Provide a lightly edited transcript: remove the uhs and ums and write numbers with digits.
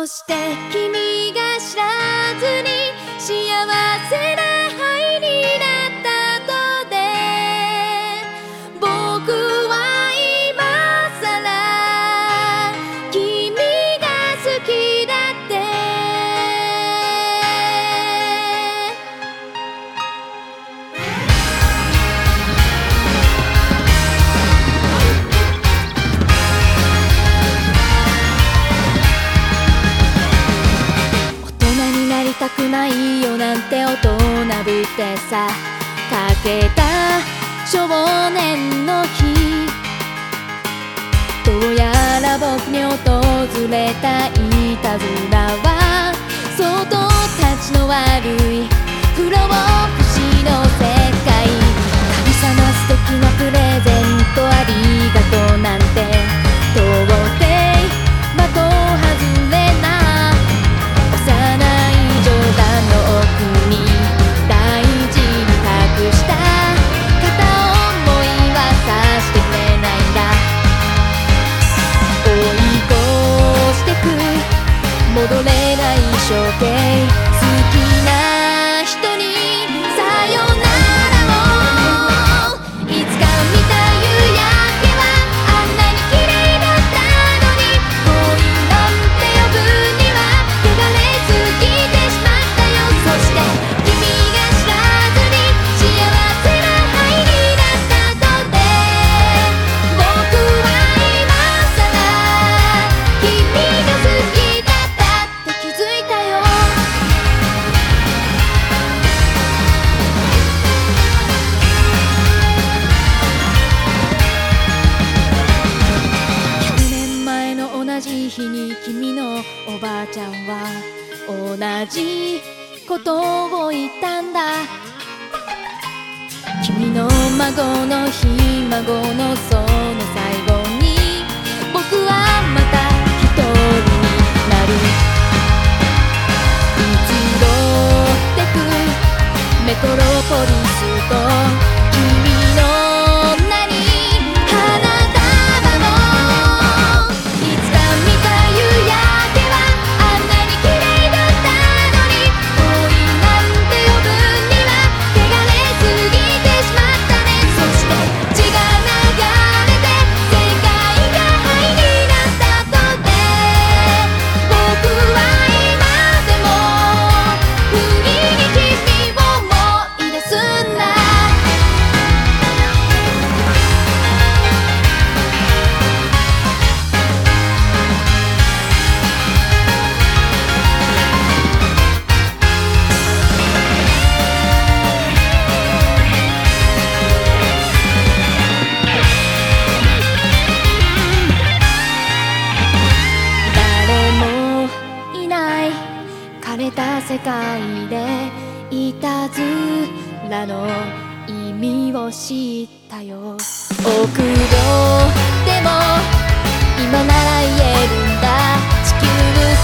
そして君が知らずに幸せな灰になった後で、僕は今さら君が好きだって。なりたくないよなんて大人ぶってさ、かけた少年の日、どうやら僕に訪れたいたずらは相当たちの悪い不老不死の世界。神様素敵なプレゼントありがとうなんて到底的外れなの奥に大事に隠した片思いはさしてくれないんだ。追い越してく戻れない処刑、好きな人にさよならを。いつか見た夕焼けはあんなに綺麗だったのに、恋なんて呼ぶには汚れすぎてしまう。そして君が知らずに幸せな灰になった後で、僕は今さら君が好きだったって気づいたよ。100年前の同じ日に君のおばあちゃんは同じことを言ったんだ。君の孫のひ孫のその最後に僕はまた一人になる。移ろってくメトロポリスと君の名に花束も。いつか見た夕焼けはあんなに綺麗だったのに、なんて呼ぶには汚れすぎてしまったね。そして血が流れて世界が灰になった後で、僕は今でも不意に君を思い出すんだ。誰もいない枯れた世界でいたずらの意味を知ったよ。臆病でも今なら言えるんだ。地球